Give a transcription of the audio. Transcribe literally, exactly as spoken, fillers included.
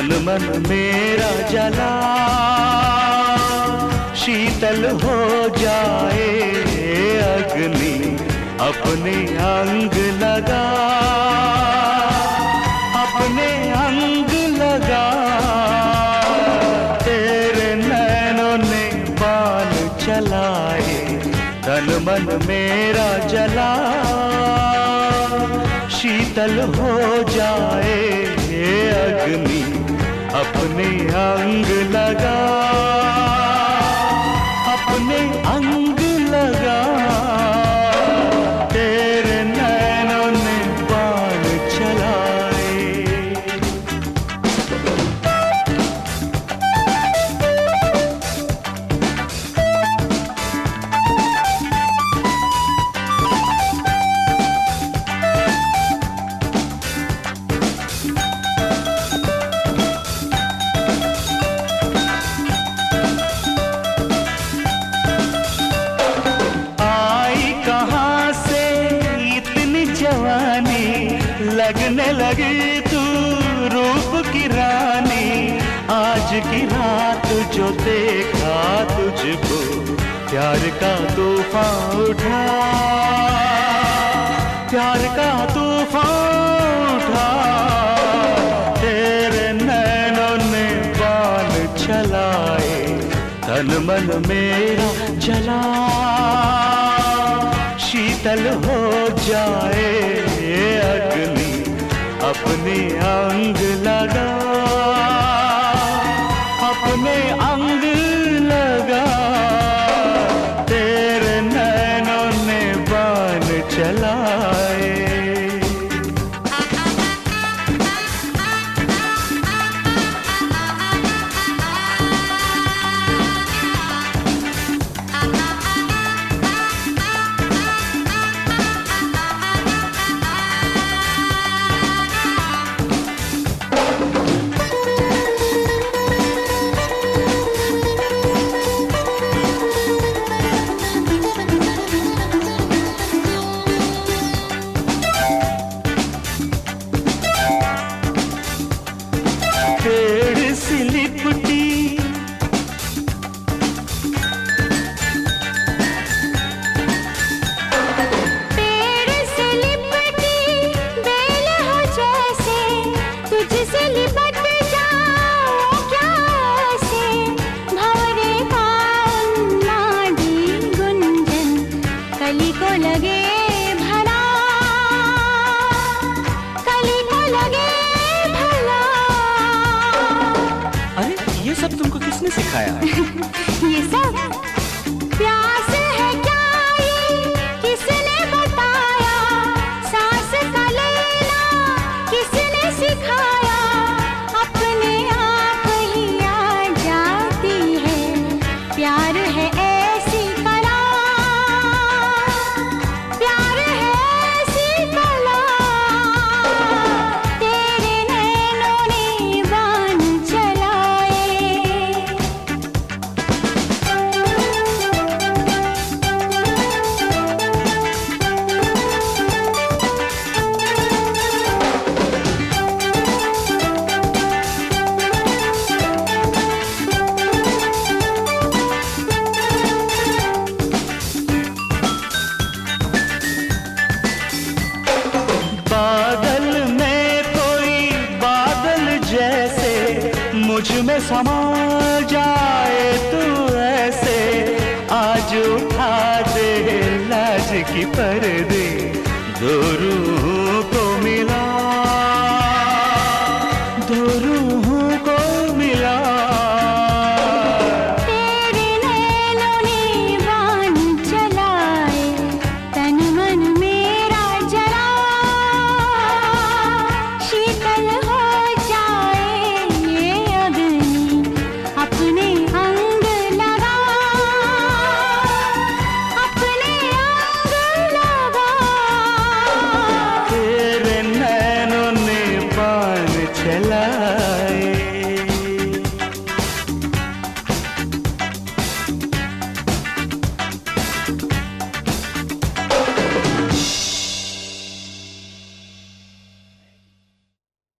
तन मन मेरा जला, शीतल हो जाए अग्नि अपने अंग लगा, अपने अंग लगा। तेरे नैनों ने बाण चलाए, तन मन मेरा जला, शीतल हो जाए अग्नि अपने अंग लगा, अपने अंग लगा। तेरे नैनों ने बाण चलाए। लगने लगी तू रूप की रानी, आज की रात जो देखा तुझको, प्यार का तूफान उठा, प्यार का तूफान उठा। तेरे नैनों ने बाण चलाए, तन मन मेरा जला, शीतल हो जाए अग्नि अपने अंग लगा, अपने अंग लगा। तेरे नैनों ने बाण चलाए। पेड़ से लिपटी पेड़ से लिपटी बेल हो जैसे, तुझसे लिपट जाऊं क्या ऐसे। भंवरे का उन्मादी गुंजन कली को लगे भला, कली को लगे भला। ये सब तुमको किसने सिखाया? ये सब प्यास है क्या ये किसने बताया, सांस का लेना किसने सिखाया। अपने आप ही आ जाती है, प्यार है ऐसी कला, प्यार है ऐसी कला। तेरे नैनों ने बाण चलाए। बादल में कोई बादल जैसे, मुझ में समा जाए तू ऐसे। आज उठा दे लाज की पर्दे, दो रूहों को मिला, दो रूहों को मिला। तेरे नैनों ने बाण चलाए, तन मन मेरा जला, शीतल हो जाए ये अग्नि अपने अंग लगा, अपने अंग लगा। तेरे नैनों ने बाण चला।